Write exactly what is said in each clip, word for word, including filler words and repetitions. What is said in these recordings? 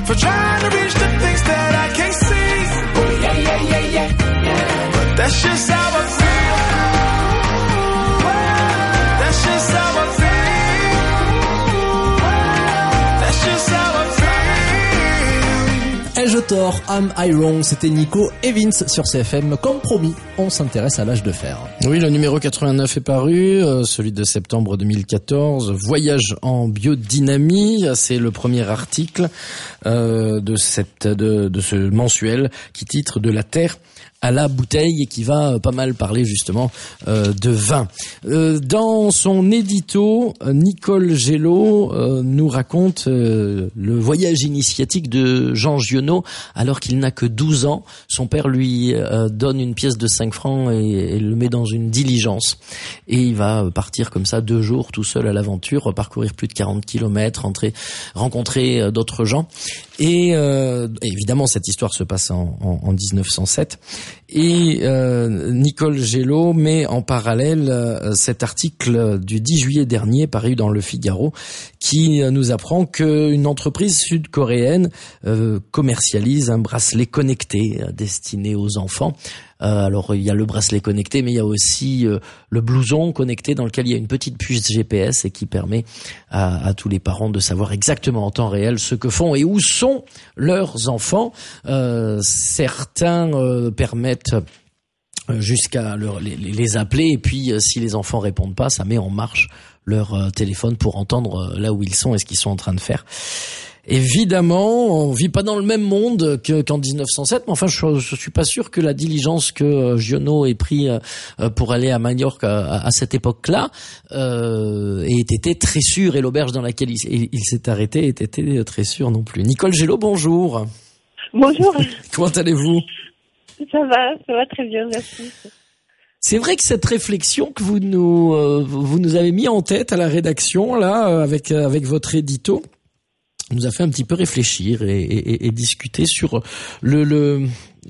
for trying to reach the things that I can't see. Oh yeah, yeah, yeah, yeah, yeah. But that's just how I feel. That's just how I feel. That's just how I feel. Ai-je tort? Am I wrong? C'était Nico et Vince sur C F M. Comme promis, on s'intéresse à l'âge de fer. Oui, le numéro quatre-vingt-neuf est paru, euh, celui de septembre deux mille quatorze. Voyage en biodynamie, c'est le premier article euh, de cette de, de ce mensuel qui titre De la terre à la bouteille et qui va pas mal parler justement euh, de vin. Euh, dans son édito, Nicole Gelot euh, nous raconte euh, le voyage initiatique de Jean Giono alors qu'il n'a que douze ans. Son père lui euh, donne une pièce de cinq francs et, et le met dans une diligence. Et il va partir comme ça deux jours tout seul à l'aventure, parcourir plus de quarante kilomètres, entrer, rencontrer euh, d'autres gens. Et euh, évidemment, cette histoire se passe en, en, en dix-neuf cent sept. Et euh, Nicole Gelot met en parallèle euh, cet article du dix juillet dernier paru dans Le Figaro qui euh, nous apprend qu'une entreprise sud-coréenne euh, commercialise un bracelet connecté euh, destiné aux enfants. Euh, alors il y a le bracelet connecté, mais il y a aussi euh, le blouson connecté dans lequel il y a une petite puce G P S et qui permet à, à tous les parents de savoir exactement en temps réel ce que font et où sont leurs enfants. Euh, certains euh, permettent jusqu'à leur, les, les appeler et puis euh, si les enfants répondent pas, ça met en marche leur euh, téléphone pour entendre euh, là où ils sont et ce qu'ils sont en train de faire. Évidemment, on vit pas dans le même monde que, qu'en dix-neuf cent sept, mais enfin, je, je suis pas sûr que la diligence que euh, Giono ait pris euh, pour aller à Majorque à, à cette époque-là euh, ait été très sûre et l'auberge dans laquelle il, il, il s'est arrêté ait été très sûre non plus. Nicole Gelot, bonjour. Bonjour. Comment allez-vous? Ça va, ça va très bien, merci. C'est vrai que cette réflexion que vous nous euh, vous nous avez mis en tête à la rédaction là avec avec votre édito nous a fait un petit peu réfléchir et, et, et discuter sur le, le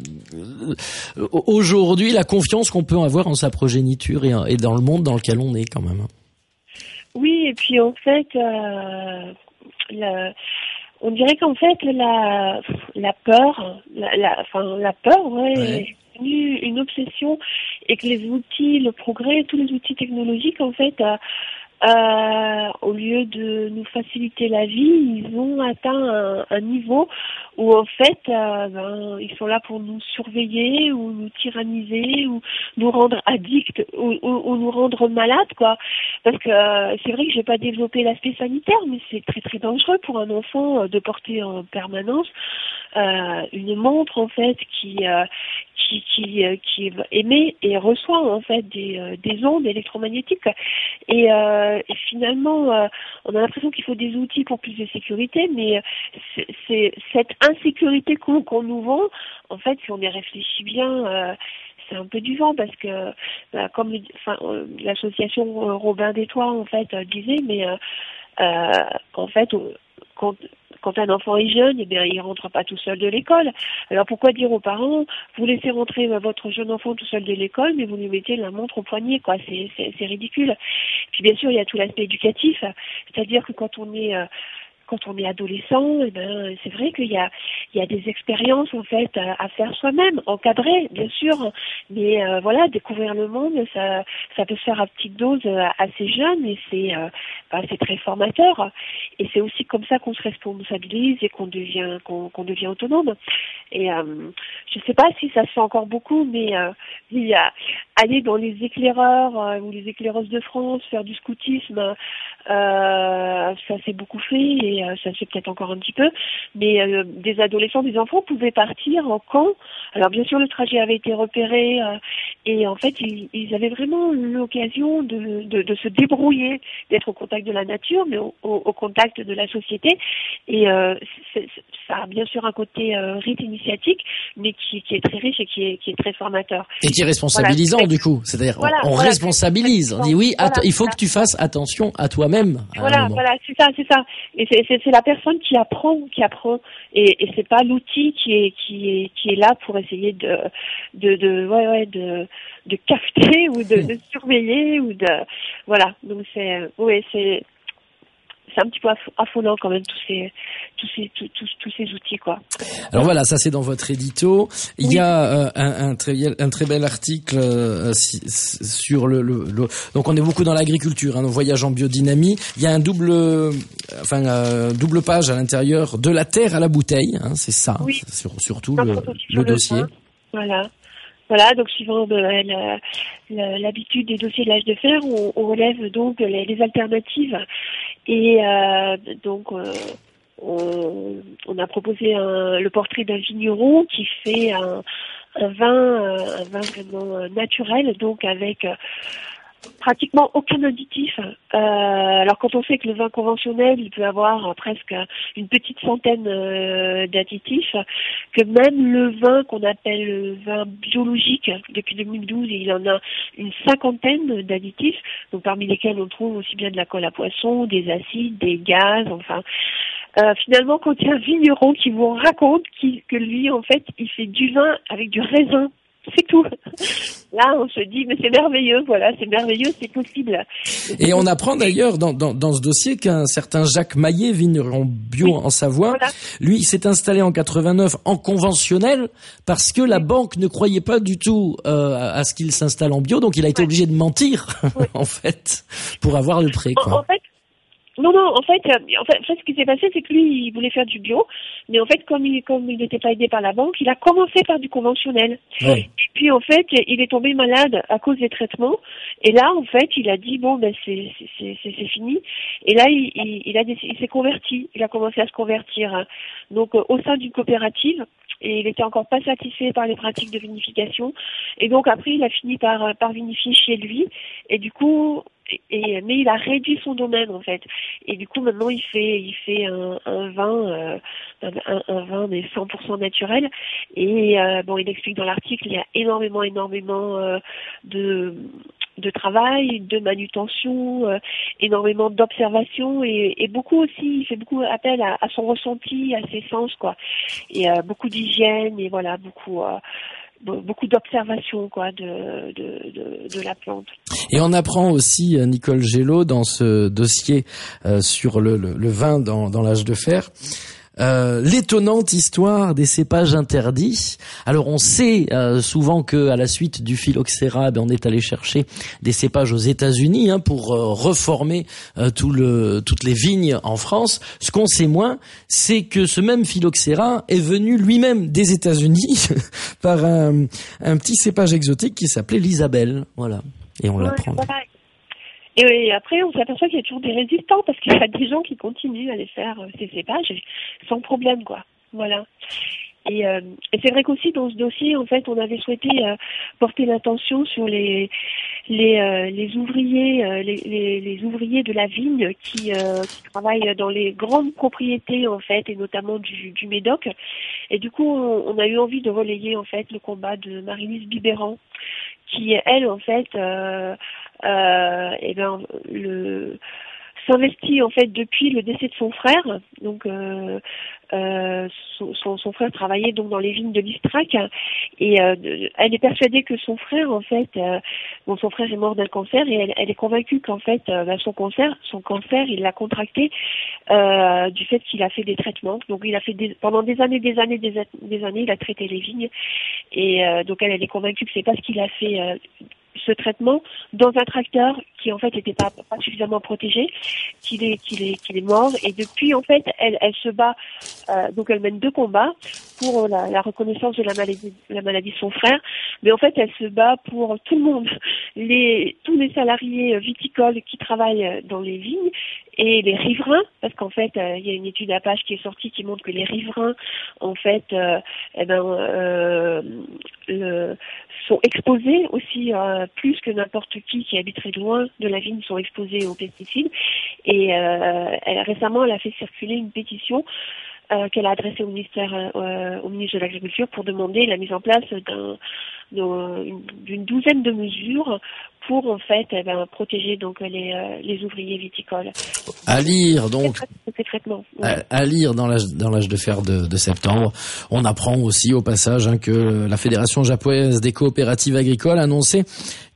aujourd'hui la confiance qu'on peut avoir en sa progéniture et, et dans le monde dans lequel on est quand même. Oui, et puis en fait, euh, la, on dirait qu'en fait la la peur, la, la enfin la peur, ouais, ouais. est devenue une obsession et que les outils, le progrès, tous les outils technologiques en fait. Euh, Euh, au lieu de nous faciliter la vie, ils ont atteint un, un niveau où en fait, euh, ben, ils sont là pour nous surveiller ou nous tyranniser ou nous rendre addicts ou, ou, ou nous rendre malades, quoi. Parce que euh, c'est vrai que j'ai pas développé l'aspect sanitaire, mais c'est très très dangereux pour un enfant euh, de porter en permanence euh, une montre en fait qui euh, qui qui euh, qui émet et reçoit en fait des euh, des ondes électromagnétiques et euh, et finalement euh, on a l'impression qu'il faut des outils pour plus de sécurité, mais c'est, c'est cette insécurité qu'on, qu'on nous vend en fait, si on y réfléchit bien, euh, c'est un peu du vent parce que bah, comme le, enfin, euh, l'association Robin des Toits en fait euh, disait, mais euh, euh, en fait quand Quand un enfant est jeune, eh bien, il rentre pas tout seul de l'école. Alors pourquoi dire aux parents, vous laissez rentrer votre jeune enfant tout seul de l'école, mais vous lui mettez la montre au poignet, quoi. C'est, c'est, c'est ridicule. Puis bien sûr, il y a tout l'aspect éducatif, c'est-à-dire que quand on est euh, quand on est adolescent, eh ben, c'est vrai qu'il y a, il y a des expériences en fait à, à faire soi-même, encadrées bien sûr, mais euh, voilà, découvrir le monde, ça, ça peut se faire à petite dose euh, assez jeune et c'est, euh, ben, c'est très formateur. Et c'est aussi comme ça qu'on se responsabilise et qu'on devient, qu'on, qu'on devient autonome. Et euh, je ne sais pas si ça se fait encore beaucoup, mais euh, il y a, aller dans les éclaireurs euh, ou les éclaireuses de France, faire du scoutisme, euh, ça s'est beaucoup fait et euh, ça se fait peut-être encore un petit peu. Mais euh, des adolescents, des enfants pouvaient partir en camp. Alors bien sûr, le trajet avait été repéré euh, et en fait, ils, ils avaient vraiment l'occasion de, de, de se débrouiller, d'être au contact de la nature, mais au, au, au contact de la société. Et euh, c'est, c'est, ça a bien sûr un côté euh, rite initiatique, mais qui, qui est très riche et qui est, qui est très formateur. Et qui est responsabilisant, voilà. Du coup. C'est-à-dire, voilà, on, on voilà, responsabilise. On dit oui, voilà, att- il faut voilà. que tu fasses attention à toi-même. À voilà, voilà, c'est ça, c'est ça. Et c'est, c'est, c'est la personne qui apprend, qui apprend. Et, et c'est pas l'outil qui est, qui est, qui est là pour essayer de, de, de, ouais, ouais, de, de capter ou de, de surveiller ou de, voilà. Donc c'est, oui, c'est, c'est un petit peu affolant quand même tous ces tous ces tous, tous, tous ces outils quoi. Alors voilà, ça c'est dans votre édito. Il oui. y a euh, un, un très un très bel article euh, si, sur le, le, le donc on est beaucoup dans l'agriculture, hein, nos voyages en biodynamie. Il y a un double enfin euh, double page à l'intérieur, de la terre à la bouteille, hein, c'est ça, oui. c'est sur, surtout le, le dossier. Le voilà. Voilà, donc suivant de, la, la, l'habitude des dossiers de l'âge de fer, on, on relève donc les, les alternatives. Et euh, donc, euh, on, on a proposé un, le portrait d'un vigneron qui fait un, un vin, un vin vraiment naturel, donc avec pratiquement aucun additif. Euh, alors quand on sait que le vin conventionnel, il peut avoir presque une petite centaine euh, d'additifs, que même le vin qu'on appelle le vin biologique, depuis deux mille douze, il en a une cinquantaine d'additifs, donc parmi lesquels on trouve aussi bien de la colle à poisson, des acides, des gaz, enfin... Euh, finalement, quand il y a un vigneron qui vous raconte qui, que lui, en fait, il fait du vin avec du raisin, c'est tout. Là, on se dit, mais c'est merveilleux, voilà, c'est merveilleux, c'est possible. Et on apprend d'ailleurs dans, dans, dans ce dossier qu'un certain Jacques Maillet, vigneron bio oui, en Savoie, voilà. lui, il s'est installé en quatre-vingt-neuf en conventionnel parce que la oui. banque ne croyait pas du tout euh, à ce qu'il s'installe en bio, donc il a été ouais. obligé de mentir, oui. en fait, pour avoir le prêt, quoi. En, en fait, Non, non, en fait, en fait, en fait, ce qui s'est passé, c'est que lui, il voulait faire du bio, mais en fait, comme il, comme il n'était pas aidé par la banque, il a commencé par du conventionnel. Oui. Et puis, en fait, il est tombé malade à cause des traitements, et là, en fait, il a dit, bon, ben, c'est, c'est, c'est, c'est fini. Et là, il, il, il a, il s'est converti, il a commencé à se convertir, donc, au sein d'une coopérative, et il était encore pas satisfait par les pratiques de vinification, et donc, après, il a fini par, par vinifier chez lui, et du coup, Et, mais il a réduit son domaine en fait, et du coup maintenant il fait il fait un, un vin euh, un, un vin mais cent pour cent naturel, et euh, bon il explique dans l'article il y a énormément énormément euh, de de travail, de manutention, euh, énormément d'observation, et, et beaucoup aussi il fait beaucoup appel à, à son ressenti, à ses sens quoi, et euh, beaucoup d'hygiène, et voilà beaucoup euh, beaucoup d'observation quoi de, de de de la plante. Et on apprend aussi, Nicole Gelot, dans ce dossier euh, sur le, le, le vin dans, dans l'âge de fer, euh, l'étonnante histoire des cépages interdits. Alors on sait euh, souvent que à la suite du phylloxéra, ben, on est allé chercher des cépages aux États-Unis hein, pour euh, reformer euh, tout le, toutes les vignes en France. Ce qu'on sait moins, c'est que ce même phylloxéra est venu lui-même des États-Unis par un, un petit cépage exotique qui s'appelait l'Isabelle. Voilà. Et on ouais, l'apprend. Voilà. Et après, on s'aperçoit qu'il y a toujours des résistants parce qu'il y a des gens qui continuent à les faire, ces cépages, sans problème, quoi. Voilà. Et, euh, et c'est vrai qu'aussi dans ce dossier, en fait, on avait souhaité euh, porter l'attention sur les les, euh, les ouvriers, euh, les, les, les ouvriers de la vigne qui, euh, qui travaillent dans les grandes propriétés, en fait, et notamment du, du Médoc. Et du coup, on, on a eu envie de relayer, en fait, le combat de Marie-Lise Bibéran, qui elle en fait euh, euh, et ben le s'investit en fait depuis le décès de son frère. Donc euh, euh, son, son, son frère travaillait donc dans les vignes de l'Istrac, et euh, elle est persuadée que son frère en fait euh, bon son frère est mort d'un cancer, et elle, elle est convaincue qu'en fait euh, bah, son cancer son cancer il l'a contracté euh, du fait qu'il a fait des traitements. Donc il a fait des, pendant des années des années des, des années il a traité les vignes, et euh, donc elle, elle est convaincue que c'est parce qu'il a fait euh, ce traitement dans un tracteur qui en fait n'était pas, pas suffisamment protégé, qu'il est qu'il est qu'il est mort. Et depuis en fait elle elle se bat, euh, donc elle mène deux combats pour la, la reconnaissance de la maladie la maladie de son frère, mais en fait elle se bat pour tout le monde, les tous les salariés viticoles qui travaillent dans les vignes et les riverains, parce qu'en fait il euh, y a une étude Apache qui est sortie qui montre que les riverains en fait euh, eh ben euh, le, sont exposés aussi euh, plus que n'importe qui qui habiterait loin de la vigne, sont exposés aux pesticides. Et euh, elle, récemment elle a fait circuler une pétition Euh, qu'elle a adressée au ministère, euh, au ministre de l'Agriculture, pour demander la mise en place d'un, d'une, d'une douzaine de mesures pour en fait eh ben, protéger donc les, euh, les ouvriers viticoles. À lire donc. Ces traitements. Ouais. À, à lire dans l'âge dans l'âge de fer de, de septembre. On apprend aussi au passage hein, que la Fédération japonaise des coopératives agricoles a annoncé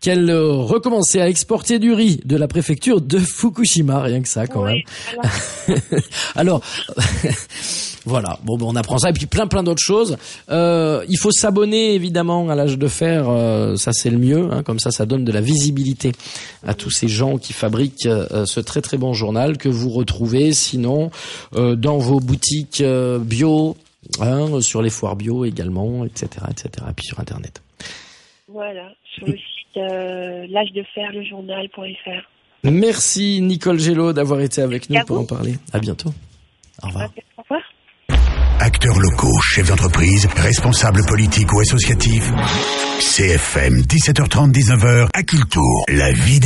qu'elle euh, recommençait à exporter du riz de la préfecture de Fukushima, rien que ça quand Oui, même. voilà. Alors, voilà, bon, bon, on apprend ça et puis plein plein d'autres choses. Euh, il faut s'abonner évidemment à l'âge de fer, euh, ça c'est le mieux, hein, comme ça ça donne de la visibilité à tous ces gens qui fabriquent euh, ce très très bon journal que vous retrouvez sinon euh, dans vos boutiques euh, bio, hein, sur les foires bio également, et cetera, et cetera, et puis sur internet. Voilà, sur le site euh, l'âge de fer, le journal point f r. Merci Nicole Gelot d'avoir été avec nous à pour vous. en parler. À bientôt. Au revoir. Au revoir. Acteurs locaux, chefs d'entreprise, responsables politiques ou associatifs. C F M, dix-sept heures trente, dix-neuf heures, à Kiltour. La vie